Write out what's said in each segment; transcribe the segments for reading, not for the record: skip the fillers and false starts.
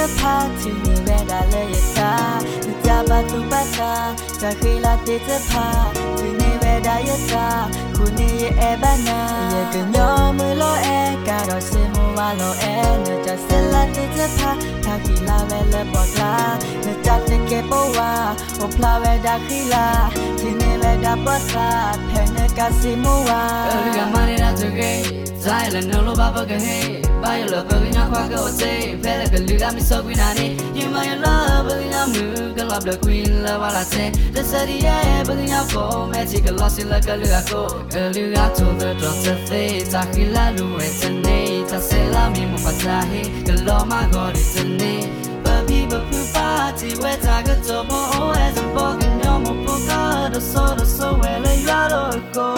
พาที่นี่เวลาเลยตาจะบาตุบัตาจะเคยลาติจะพาที่นี่เวลาตาคุณนี่เอบานาเยกันยอมือโลเอการอสิมัวโลเอเนจะเซลาติจะพาถ้าคีลาเวลบอกลาเนจะติเกปวาโอพลาเวดาคีลาที่นี่เวลาปอดลาเพเนกาสิมัวเออก็มาได้จะเกยใจละนโลบาบกะเฮไปโลบกะญาควาก็เซเพลกะลือก็มิสกุนานี่ยิ่งมาโลบกะญามือกะลับดะควีนละวาลาเซเดซะดีเอบกะญาโฟแมจิกะลอสิละกะลือโกกะลือโตเดดอเซเซซาคิลาลูเอเซเนซาเซลามิโมปะซาเฮกะลอมาก็ดิเซเนบะบีบะพูปาจิเวตากะโตโบโอเอซัมโบกะญอโมโปกะดโซเวละยาโลโก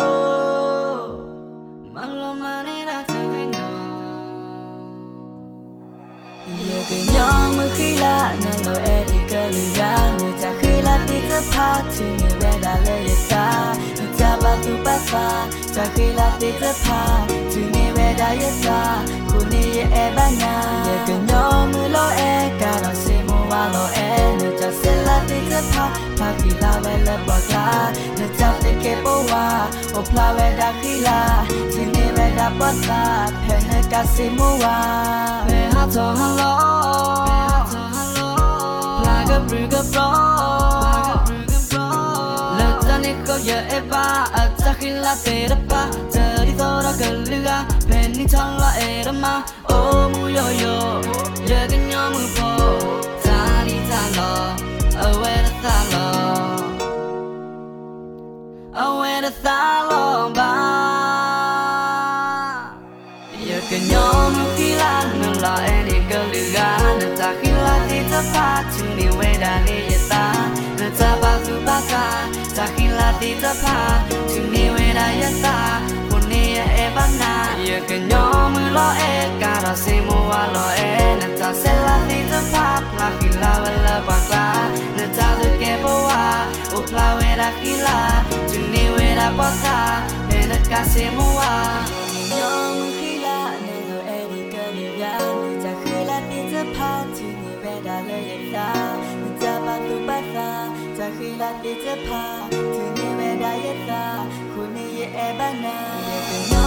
ก็ยอมมือขี้ละนั่นเราเอดีก็ลืมยังเมื่อจะขี้ละที่จะพาที่นี่เวลาเลยตาจะบาตุบัตาจะขี้ละที่จะพาที่นี่เวลาตาคุณนี่เอบานาเยก็ยอมมือโลเอการอสิมัวโลเอเมื่อจะเซลาที่จะพาพาขี้ละเวลาบอกลาเมื่อจะติเกปวาโอพลาเวดาขี้ละที่นี่เวลาปอดลาเพเนกาสิมัวเมฮาโตฮัลโหลBruga bro La tane ko ya eba atakila te pa tari tora galuga penny tala erama o mu yo ya ganyo mu po tali talo aware talo ba ya ganyo mu kila no la eni galuga na takila ti ta pa tu ni da le yata na ta ba su ba ka ta khila ti ta pha tu ni we da yata kun ni e ba na ye ka nyo mu lo e ka ra se mo wa lo e na ta se la ti ta pha la khila wa la ba ka na ta lu ke bo wa o pla we da khila tu ni we da ba ka e na ka se mo wa nyo mu khila ne lo e di ka ni ya ni ta khila ti ta pha tu ni we da le yataจะขี้ละติจะพาที่นี่เวลาเยตาคุณนี่เอบานา